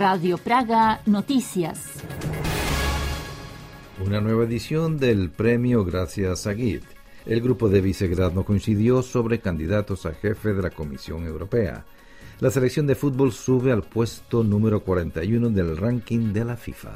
Radio Praga Noticias. Una nueva edición del premio Gracia Zaghid. El grupo de Visegrad no coincidió sobre candidatos a jefe de la Comisión Europea. La selección de fútbol sube al puesto número 41 del ranking de la FIFA.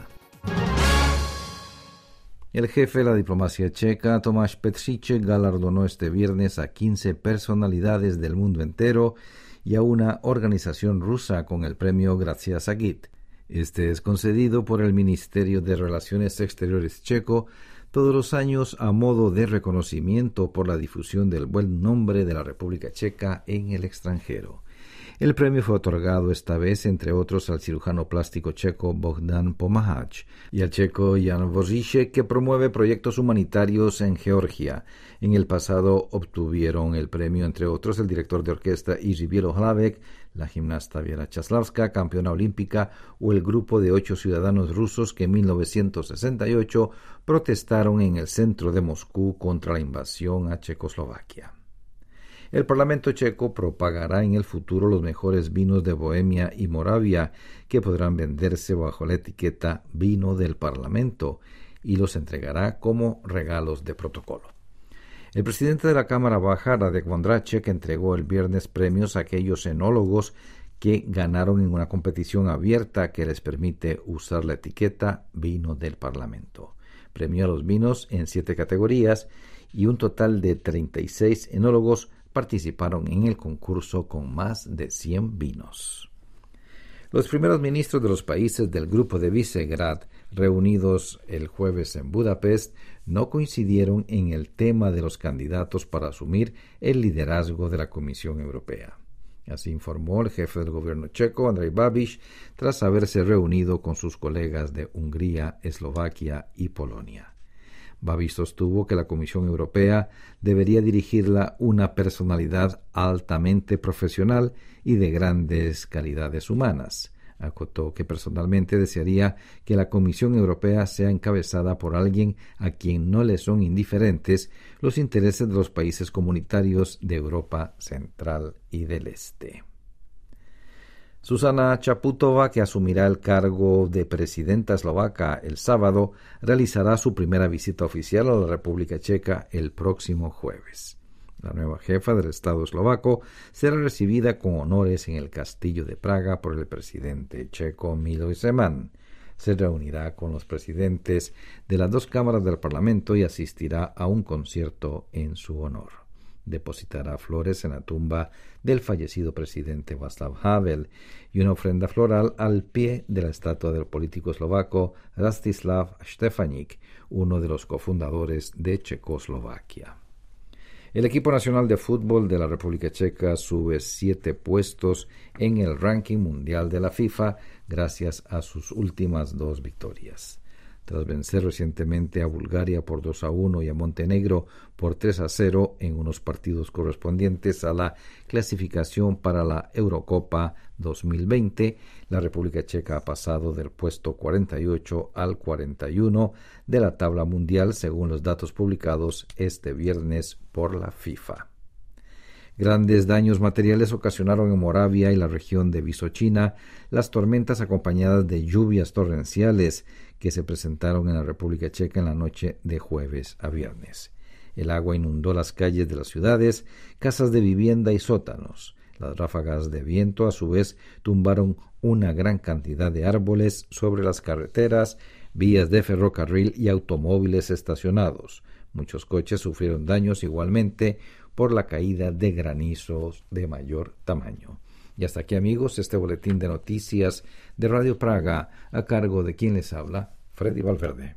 El jefe de la diplomacia checa, Tomáš Petříček, galardonó este viernes a 15 personalidades del mundo entero y a una organización rusa con el premio Gracia Zaghid. Este es concedido por el Ministerio de Relaciones Exteriores checo todos los años a modo de reconocimiento por la difusión del buen nombre de la República Checa en el extranjero. El premio fue otorgado esta vez, entre otros, al cirujano plástico checo Bogdan Pomáhač y al checo Jan Voříšek, que promueve proyectos humanitarios en Georgia. En el pasado obtuvieron el premio, entre otros, el director de orquesta Jiří Bělohlavek, la gimnasta Věra Čáslavská, campeona olímpica, o el grupo de 8 ciudadanos rusos que en 1968 protestaron en el centro de Moscú contra la invasión a Checoslovaquia. El Parlamento checo propagará en el futuro los mejores vinos de Bohemia y Moravia, que podrán venderse bajo la etiqueta Vino del Parlamento, y los entregará como regalos de protocolo. El presidente de la Cámara Baja, Radek Vondráček, entregó el viernes premios a aquellos enólogos que ganaron en una competición abierta que les permite usar la etiqueta Vino del Parlamento. Premió a los vinos en 7 categorías y un total de 36 enólogos participaron en el concurso con más de 100 vinos. Los primeros ministros de los países del Grupo de Visegrad, reunidos el jueves en Budapest, no coincidieron en el tema de los candidatos para asumir el liderazgo de la Comisión Europea. Así informó el jefe del gobierno checo, Andrej Babiš, tras haberse reunido con sus colegas de Hungría, Eslovaquia y Polonia. Babiš sostuvo que la Comisión Europea debería dirigirla una personalidad altamente profesional y de grandes calidades humanas. Acotó que personalmente desearía que la Comisión Europea sea encabezada por alguien a quien no le son indiferentes los intereses de los países comunitarios de Europa Central y del Este. Zuzana Čaputová, que asumirá el cargo de presidenta eslovaca el sábado, realizará su primera visita oficial a la República Checa el próximo jueves. La nueva jefa del Estado eslovaco será recibida con honores en el Castillo de Praga por el presidente checo Miloš Zeman. Se reunirá con los presidentes de las 2 cámaras del Parlamento y asistirá a un concierto en su honor. Depositará flores en la tumba del fallecido presidente Václav Havel y una ofrenda floral al pie de la estatua del político eslovaco Rastislav Štefanik, uno de los cofundadores de Checoslovaquia. El equipo nacional de fútbol de la República Checa sube 7 puestos en el ranking mundial de la FIFA gracias a sus últimas 2 victorias. Tras vencer recientemente a Bulgaria por 2-1 y a Montenegro por 3-0 en unos partidos correspondientes a la clasificación para la Eurocopa 2020, la República Checa ha pasado del puesto 48 al 41 de la tabla mundial según los datos publicados este viernes por la FIFA. Grandes daños materiales ocasionaron en Moravia y la región de Vysočina las tormentas acompañadas de lluvias torrenciales que se presentaron en la República Checa en la noche de jueves a viernes. El agua inundó las calles de las ciudades, casas de vivienda y sótanos. Las ráfagas de viento, a su vez, tumbaron una gran cantidad de árboles sobre las carreteras, vías de ferrocarril y automóviles estacionados. Muchos coches sufrieron daños igualmente por la caída de granizos de mayor tamaño. Y hasta aquí, amigos, este boletín de noticias de Radio Praga, a cargo de quien les habla, Freddy Valverde.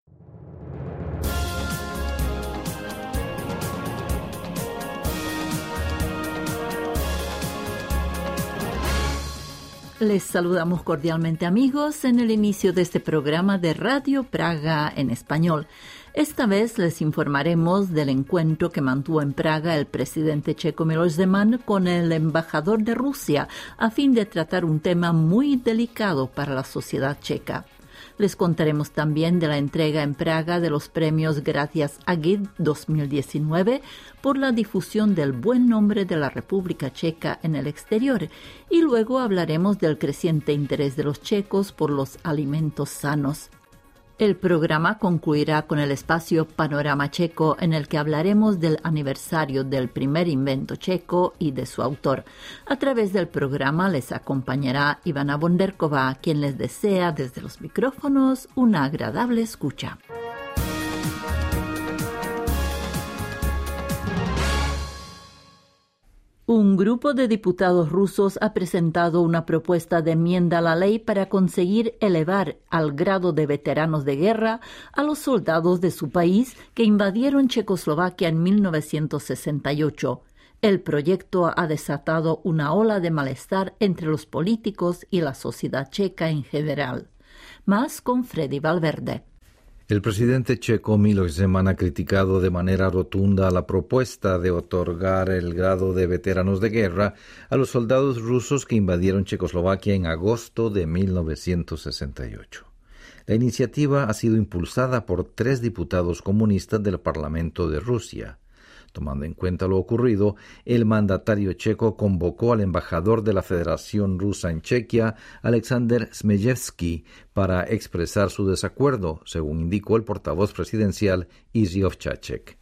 Les saludamos cordialmente, amigos, en el inicio de este programa de Radio Praga en español. Esta vez les informaremos del encuentro que mantuvo en Praga el presidente checo Miloš Zeman con el embajador de Rusia a fin de tratar un tema muy delicado para la sociedad checa. Les contaremos también de la entrega en Praga de los premios Gracias Agit 2019 por la difusión del buen nombre de la República Checa en el exterior, y luego hablaremos del creciente interés de los checos por los alimentos sanos. El programa concluirá con el espacio Panorama Checo, en el que hablaremos del aniversario del primer invento checo y de su autor. A través del programa les acompañará Ivana Bonderkova, quien les desea desde los micrófonos una agradable escucha. Un grupo de diputados rusos ha presentado una propuesta de enmienda a la ley para conseguir elevar al grado de veteranos de guerra a los soldados de su país que invadieron Checoslovaquia en 1968. El proyecto ha desatado una ola de malestar entre los políticos y la sociedad checa en general. Más con Freddy Valverde. El presidente checo Miloš Zeman ha criticado de manera rotunda la propuesta de otorgar el grado de veteranos de guerra a los soldados rusos que invadieron Checoslovaquia en agosto de 1968. La iniciativa ha sido impulsada por 3 diputados comunistas del Parlamento de Rusia. Tomando en cuenta lo ocurrido, el mandatario checo convocó al embajador de la Federación Rusa en Chequia, Alexander Smejevsky, para expresar su desacuerdo, según indicó el portavoz presidencial Jiří Ovčáček.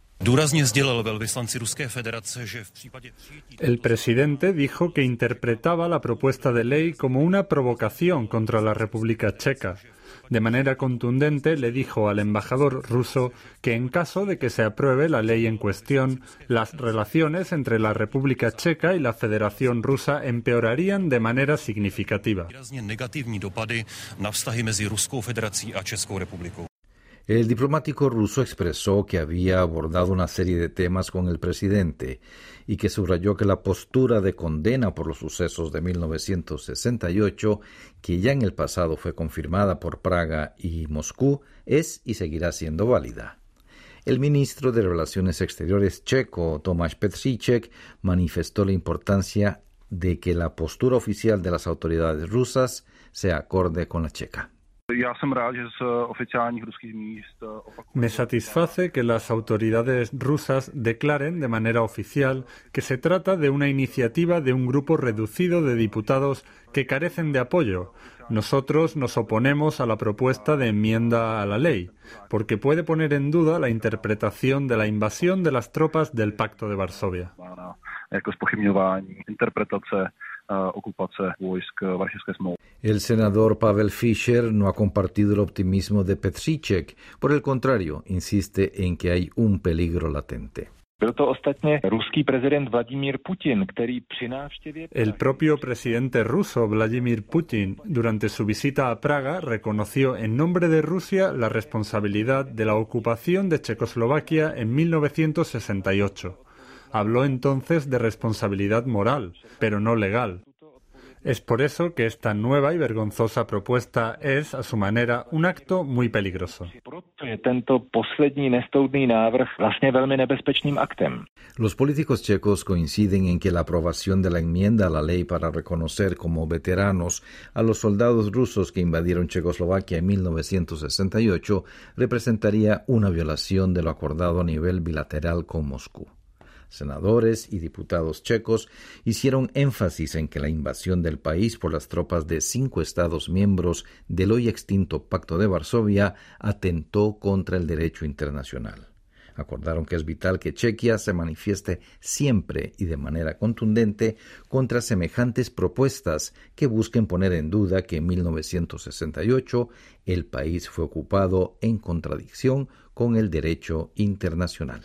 El presidente dijo que interpretaba la propuesta de ley como una provocación contra la República Checa. De manera contundente le dijo al embajador ruso que en caso de que se apruebe la ley en cuestión, las relaciones entre la República Checa y la Federación Rusa empeorarían de manera significativa. El diplomático ruso expresó que había abordado una serie de temas con el presidente y que subrayó que la postura de condena por los sucesos de 1968, que ya en el pasado fue confirmada por Praga y Moscú, es y seguirá siendo válida. El ministro de Relaciones Exteriores checo, Tomáš Petříček, manifestó la importancia de que la postura oficial de las autoridades rusas sea acorde con la checa. Me satisface que las autoridades rusas declaren de manera oficial que se trata de una iniciativa de un grupo reducido de diputados que carecen de apoyo. Nosotros nos oponemos a la propuesta de enmienda a la ley, porque puede poner en duda la interpretación de la invasión de las tropas del Pacto de Varsovia. El senador Pavel Fischer no ha compartido el optimismo de Petříček. Por el contrario, insiste en que hay un peligro latente. El propio presidente ruso, Vladimir Putin, durante su visita a Praga, reconoció en nombre de Rusia la responsabilidad de la ocupación de Checoslovaquia en 1968. Habló entonces de responsabilidad moral, pero no legal. Es por eso que esta nueva y vergonzosa propuesta es, a su manera, un acto muy peligroso. Los políticos checos coinciden en que la aprobación de la enmienda a la ley para reconocer como veteranos a los soldados rusos que invadieron Checoslovaquia en 1968 representaría una violación de lo acordado a nivel bilateral con Moscú. Senadores y diputados checos hicieron énfasis en que la invasión del país por las tropas de 5 Estados miembros del hoy extinto Pacto de Varsovia atentó contra el derecho internacional. Acordaron que es vital que Chequia se manifieste siempre y de manera contundente contra semejantes propuestas que busquen poner en duda que en 1968 el país fue ocupado en contradicción con el derecho internacional.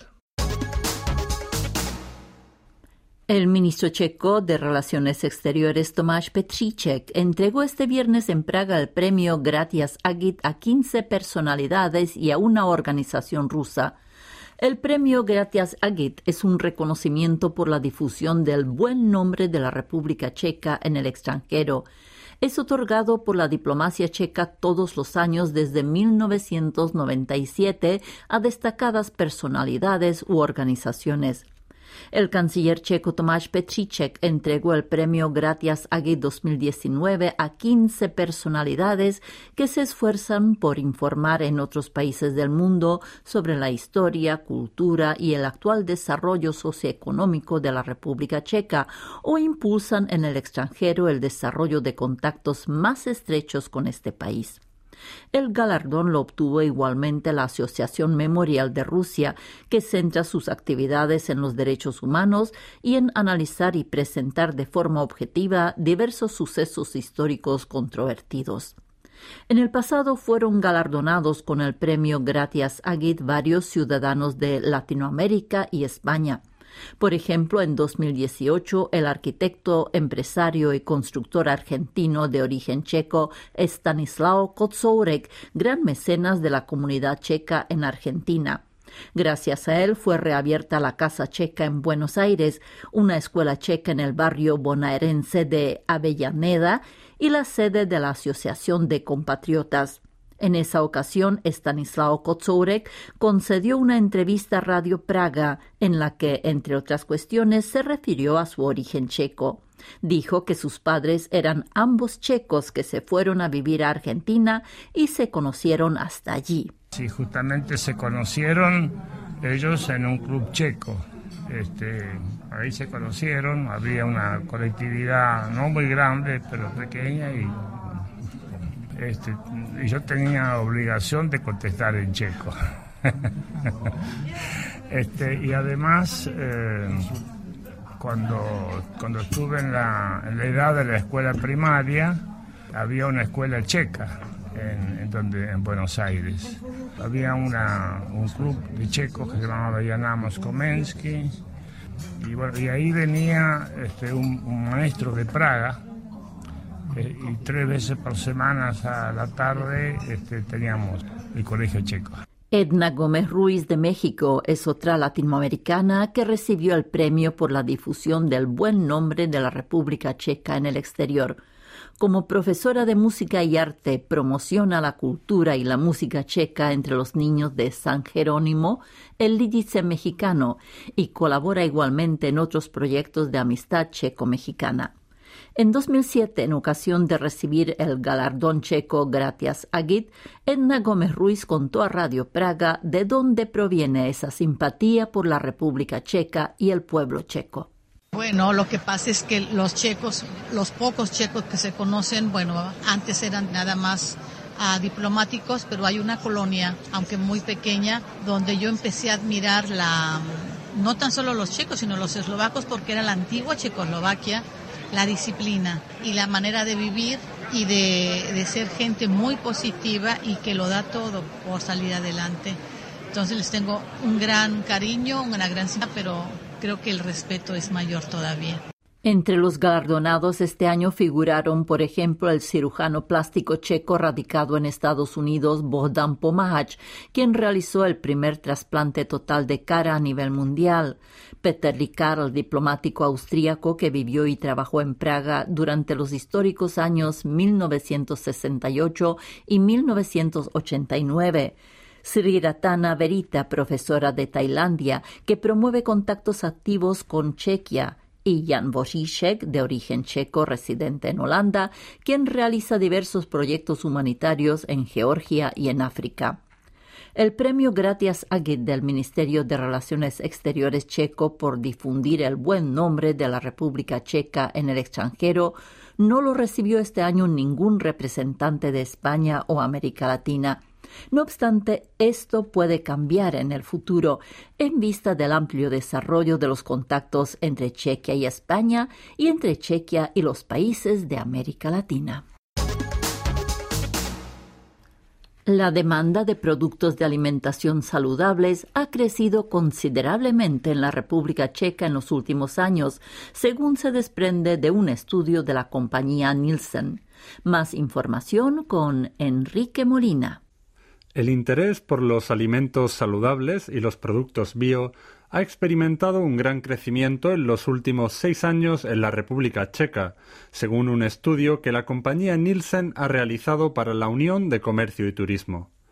El ministro checo de Relaciones Exteriores Tomáš Petříček entregó este viernes en Praga el premio Gracias Agit a 15 personalidades y a una organización rusa. El premio Gracias Agit es un reconocimiento por la difusión del buen nombre de la República Checa en el extranjero. Es otorgado por la diplomacia checa todos los años desde 1997 a destacadas personalidades u organizaciones. El canciller checo Tomáš Petříček entregó el premio Gratias Agit 2019 a 15 personalidades que se esfuerzan por informar en otros países del mundo sobre la historia, cultura y el actual desarrollo socioeconómico de la República Checa o impulsan en el extranjero el desarrollo de contactos más estrechos con este país. El galardón lo obtuvo igualmente la Asociación Memorial de Rusia, que centra sus actividades en los derechos humanos y en analizar y presentar de forma objetiva diversos sucesos históricos controvertidos. En el pasado fueron galardonados con el premio Gratias Agit varios ciudadanos de Latinoamérica y España. Por ejemplo, en 2018, el arquitecto, empresario y constructor argentino de origen checo, Stanislao Kocourek, gran mecenas de la comunidad checa en Argentina. Gracias a él fue reabierta la Casa Checa en Buenos Aires, una escuela checa en el barrio bonaerense de Avellaneda y la sede de la Asociación de Compatriotas. En esa ocasión, Stanislao Kocourek concedió una entrevista a Radio Praga en la que, entre otras cuestiones, se refirió a su origen checo. Dijo que sus padres eran ambos checos que se fueron a vivir a Argentina y se conocieron hasta allí. Sí, justamente se conocieron ellos en un club checo. Ahí se conocieron, había una colectividad no muy grande, pero pequeña y yo tenía obligación de contestar en checo. Y además, cuando estuve en la edad de la escuela primaria, había una escuela checa en Buenos Aires. Había un club de checos que se llamaba Janamos Komensky, y ahí venía un maestro de Praga, y 3 veces por semana a la tarde teníamos el colegio checo. Edna Gómez Ruiz de México es otra latinoamericana que recibió el premio por la difusión del buen nombre de la República Checa en el exterior. Como profesora de música y arte, promociona la cultura y la música checa entre los niños de San Jerónimo, el Lidice mexicano, y colabora igualmente en otros proyectos de amistad checo-mexicana. En 2007, en ocasión de recibir el galardón checo Gratias Agit, Edna Gómez Ruiz contó a Radio Praga de dónde proviene esa simpatía por la República Checa y el pueblo checo. Bueno, lo que pasa es que los checos, los pocos checos que se conocen, antes eran nada más diplomáticos, pero hay una colonia, aunque muy pequeña, donde yo empecé a admirar no tan solo los checos, sino los eslovacos, porque era la antigua Checoslovaquia, la disciplina y la manera de vivir y de ser gente muy positiva y que lo da todo por salir adelante. Entonces les tengo un gran cariño, una gran simpatía, pero creo que el respeto es mayor todavía. Entre los galardonados este año figuraron, por ejemplo, el cirujano plástico checo radicado en Estados Unidos, Bohdan Pomáhač, quien realizó el primer trasplante total de cara a nivel mundial. Peter Ricard, el diplomático austríaco que vivió y trabajó en Praga durante los históricos años 1968 y 1989. Sri Ratana Verita, profesora de Tailandia, que promueve contactos activos con Chequia, y Jan Božiček, de origen checo, residente en Holanda, quien realiza diversos proyectos humanitarios en Georgia y en África. El premio Gratias Agit del Ministerio de Relaciones Exteriores checo por difundir el buen nombre de la República Checa en el extranjero no lo recibió este año ningún representante de España o América Latina. No obstante, esto puede cambiar en el futuro en vista del amplio desarrollo de los contactos entre Chequia y España y entre Chequia y los países de América Latina. La demanda de productos de alimentación saludables ha crecido considerablemente en la República Checa en los últimos años, según se desprende de un estudio de la compañía Nielsen. Más información con Enrique Molina. El interés por los alimentos saludables y los productos bio ha experimentado un gran crecimiento en los últimos 6 años en la República Checa, según un estudio que la compañía Nielsen ha realizado para la Unión de Comercio y Turismo.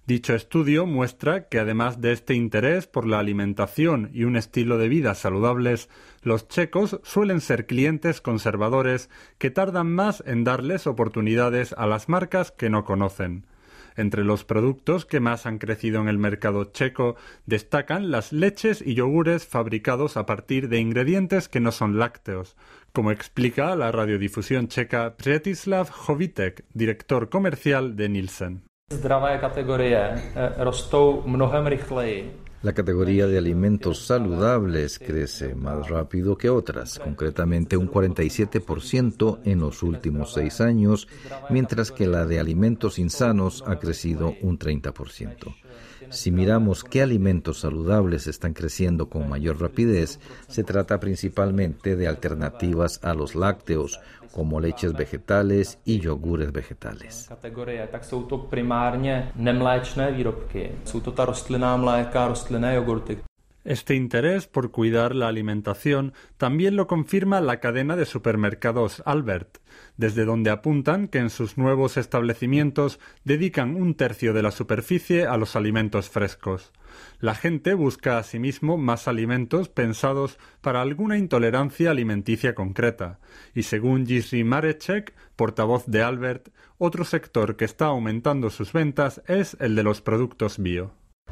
Dicho estudio muestra que además de este interés por la alimentación y un estilo de vida saludables, los checos suelen ser clientes conservadores que tardan más en darles oportunidades a las marcas que no conocen. Entre los productos que más han crecido en el mercado checo destacan las leches y yogures fabricados a partir de ingredientes que no son lácteos, como explica la radiodifusión checa Přetislav Jovítek, director comercial de Nielsen. Zdravé kategorie rostou mnohem rychleji. La categoría de alimentos saludables crece más rápido que otras, concretamente un 47% en los últimos 6 años, mientras que la de alimentos insanos ha crecido un 30%. Si miramos qué alimentos saludables están creciendo con mayor rapidez, se trata principalmente de alternativas a los lácteos, como leches vegetales y yogures vegetales. Kategorie, tak jsou to primárně nemléčné výrobky. Jsou to ta rostlinná mléka, rostlinné jogurty. Este interés por cuidar la alimentación también lo confirma la cadena de supermercados Albert, desde donde apuntan que en sus nuevos establecimientos dedican 1/3 de la superficie a los alimentos frescos. La gente busca asimismo más alimentos pensados para alguna intolerancia alimenticia concreta, y según Jiří Mareček, portavoz de Albert, otro sector que está aumentando sus ventas es el de los productos bio.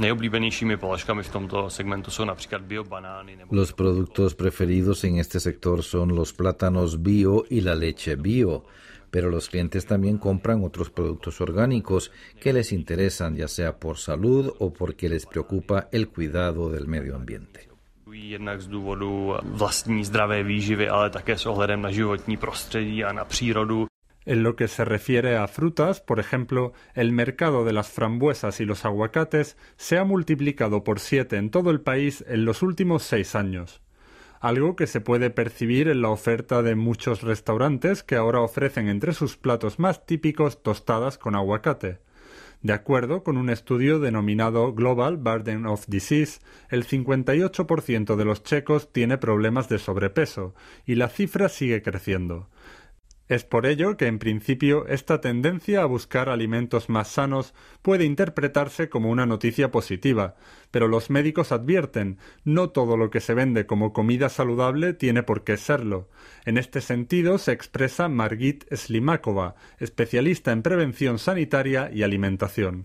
Los productos preferidos en este sector son los plátanos bio y la leche bio, pero los clientes también compran otros productos orgánicos que les interesan, ya sea por salud o porque les preocupa el cuidado del medio ambiente. Jednak z důvodu vlastní zdravé výživy, ale také s ohledem na životní prostředí a na přírodu. En lo que se refiere a frutas, por ejemplo, el mercado de las frambuesas y los aguacates se ha multiplicado por 7 en todo el país en los últimos 6 años. Algo que se puede percibir en la oferta de muchos restaurantes que ahora ofrecen entre sus platos más típicos tostadas con aguacate. De acuerdo con un estudio denominado Global Burden of Disease, el 58% de los checos tiene problemas de sobrepeso y la cifra sigue creciendo. Es por ello que, en principio, esta tendencia a buscar alimentos más sanos puede interpretarse como una noticia positiva, pero los médicos advierten, no todo lo que se vende como comida saludable tiene por qué serlo. En este sentido se expresa Margit Slimakova, especialista en prevención sanitaria y alimentación.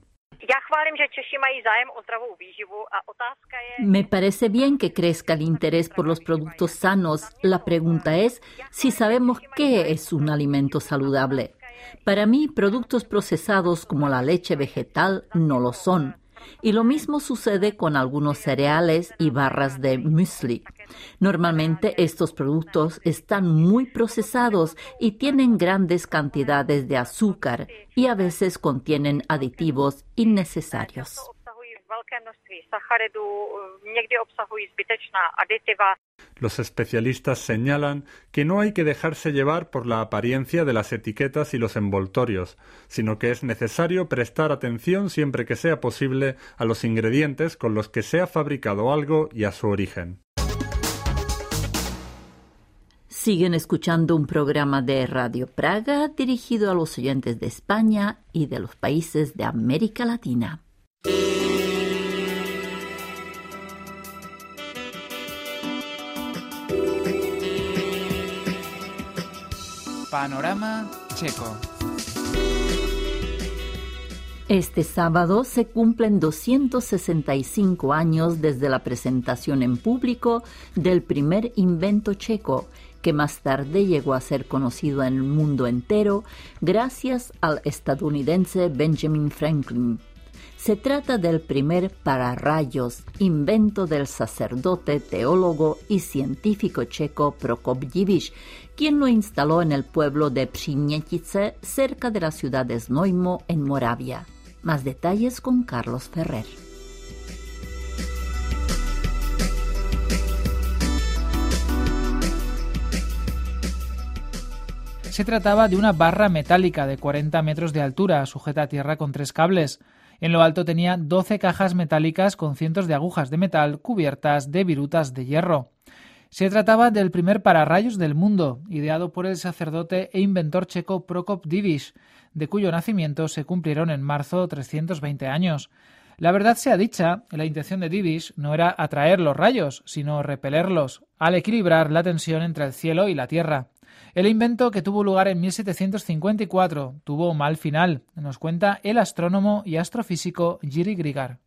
Me parece bien que crezca el interés por los productos sanos. La pregunta es si sabemos qué es un alimento saludable. Para mí, productos procesados como la leche vegetal no lo son. Y lo mismo sucede con algunos cereales y barras de muesli. Normalmente estos productos están muy procesados y tienen grandes cantidades de azúcar y a veces contienen aditivos innecesarios. Los especialistas señalan que no hay que dejarse llevar por la apariencia de las etiquetas y los envoltorios, sino que es necesario prestar atención siempre que sea posible a los ingredientes con los que se ha fabricado algo y a su origen. Siguen escuchando un programa de Radio Praga dirigido a los oyentes de España y de los países de América Latina. Panorama Checo. Este sábado se cumplen 265 años desde la presentación en público del primer invento checo, que más tarde llegó a ser conocido en el mundo entero gracias al estadounidense Benjamin Franklin. Se trata del primer pararrayos, invento del sacerdote, teólogo y científico checo Prokopjevič, quien lo instaló en el pueblo de Přímětice, cerca de la ciudad de Znojmo, en Moravia. Más detalles con Carlos Ferrer. Se trataba de una barra metálica de 40 metros de altura, sujeta a tierra con 3 cables. En lo alto tenía 12 cajas metálicas con cientos de agujas de metal cubiertas de virutas de hierro. Se trataba del primer pararrayos del mundo, ideado por el sacerdote e inventor checo Prokop Diviš, de cuyo nacimiento se cumplieron en marzo 320 años. La verdad sea dicha, la intención de Diviš no era atraer los rayos, sino repelerlos, al equilibrar la tensión entre el cielo y la tierra. El invento, que tuvo lugar en 1754, tuvo mal final, nos cuenta el astrónomo y astrofísico Jiří Grigar.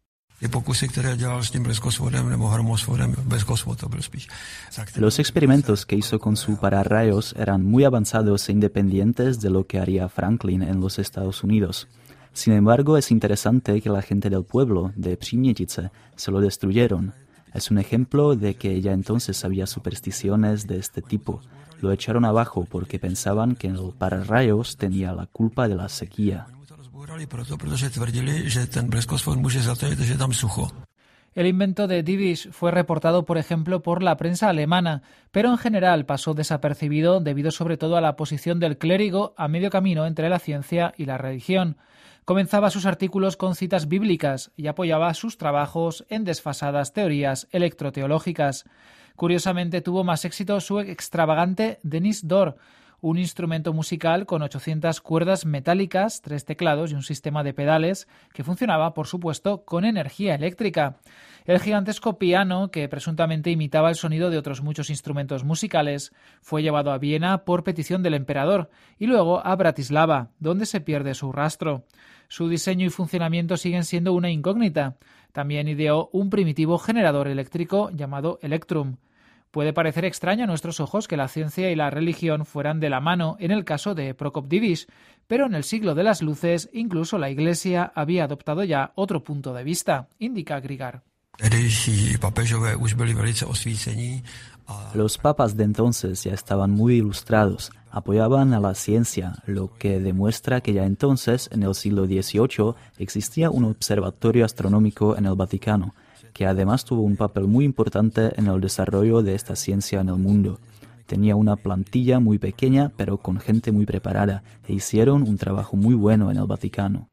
Los experimentos que hizo con su pararrayos eran muy avanzados e independientes de lo que haría Franklin en los Estados Unidos. Sin embargo, es interesante que la gente del pueblo de Přemětice se lo destruyeron. Es un ejemplo de que ya entonces había supersticiones de este tipo. Lo echaron abajo porque pensaban que el pararrayos tenía la culpa de la sequía. El invento de Diviš fue reportado, por ejemplo, por la prensa alemana, pero en general pasó desapercibido debido sobre todo a la posición del clérigo a medio camino entre la ciencia y la religión. Comenzaba sus artículos con citas bíblicas y apoyaba sus trabajos en desfasadas teorías electroteológicas. Curiosamente, tuvo más éxito su extravagante Denis d'Or, un instrumento musical con 800 cuerdas metálicas, 3 teclados y un sistema de pedales que funcionaba, por supuesto, con energía eléctrica. El gigantesco piano, que presuntamente imitaba el sonido de otros muchos instrumentos musicales, fue llevado a Viena por petición del emperador y luego a Bratislava, donde se pierde su rastro. Su diseño y funcionamiento siguen siendo una incógnita. También ideó un primitivo generador eléctrico llamado Electrum. Puede parecer extraño a nuestros ojos que la ciencia y la religión fueran de la mano en el caso de Prokop Diviš, pero en el siglo de las luces incluso la Iglesia había adoptado ya otro punto de vista, indica Grigar. Los papas de entonces ya estaban muy ilustrados, apoyaban a la ciencia, lo que demuestra que ya entonces, en el siglo XVIII, existía un observatorio astronómico en el Vaticano, que además tuvo un papel muy importante en el desarrollo de esta ciencia en el mundo. Tenía una plantilla muy pequeña, pero con gente muy preparada, e hicieron un trabajo muy bueno en el Vaticano.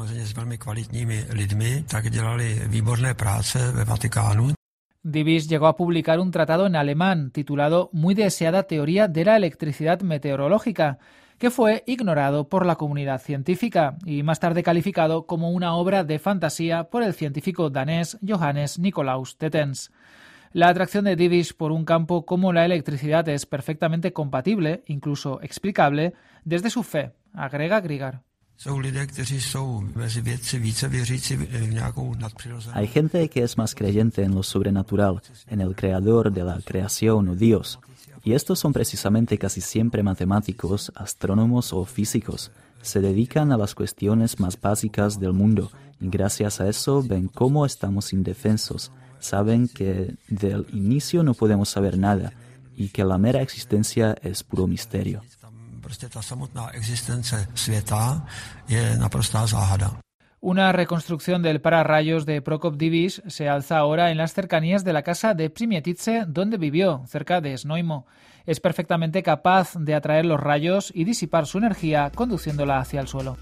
Diviš llegó a publicar un tratado en alemán titulado Muy deseada teoría de la electricidad meteorológica, que fue ignorado por la comunidad científica y más tarde calificado como una obra de fantasía por el científico danés Johannes Nicolaus Tetens. La atracción de Diviš por un campo como la electricidad es perfectamente compatible, incluso explicable, desde su fe, agrega Grigar. Hay gente que es más creyente en lo sobrenatural, en el creador de la creación o Dios. Y estos son precisamente casi siempre matemáticos, astrónomos o físicos. Se dedican a las cuestiones más básicas del mundo y gracias a eso ven cómo estamos indefensos. Saben que del inicio no podemos saber nada y que la mera existencia es puro misterio. Una reconstrucción del pararrayos de Prokop Diviš se alza ahora en las cercanías de la casa de Přemětice, donde vivió, cerca de Znojmo. Es perfectamente capaz de atraer los rayos y disipar su energía conduciéndola hacia el suelo.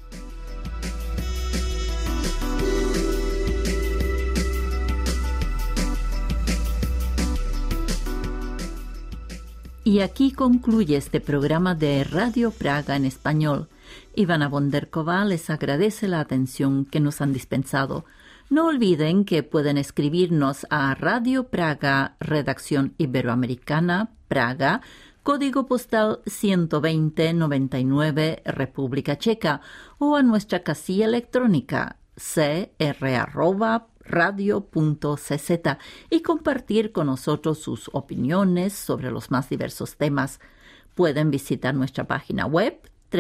Y aquí concluye este programa de Radio Praga en español. Ivana Bonderkova les agradece la atención que nos han dispensado. No olviden que pueden escribirnos a Radio Praga, Redacción Iberoamericana, Praga, código postal 12099, República Checa, o a nuestra casilla electrónica cr@radio.cz y compartir con nosotros sus opiniones sobre los más diversos temas. Pueden visitar nuestra página web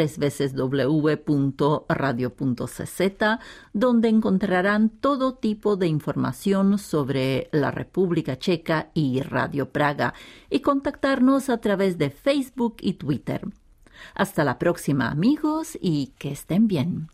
www.radio.cz, donde encontrarán todo tipo de información sobre la República Checa y Radio Praga, y contactarnos a través de Facebook y Twitter. Hasta la próxima, amigos, y que estén bien.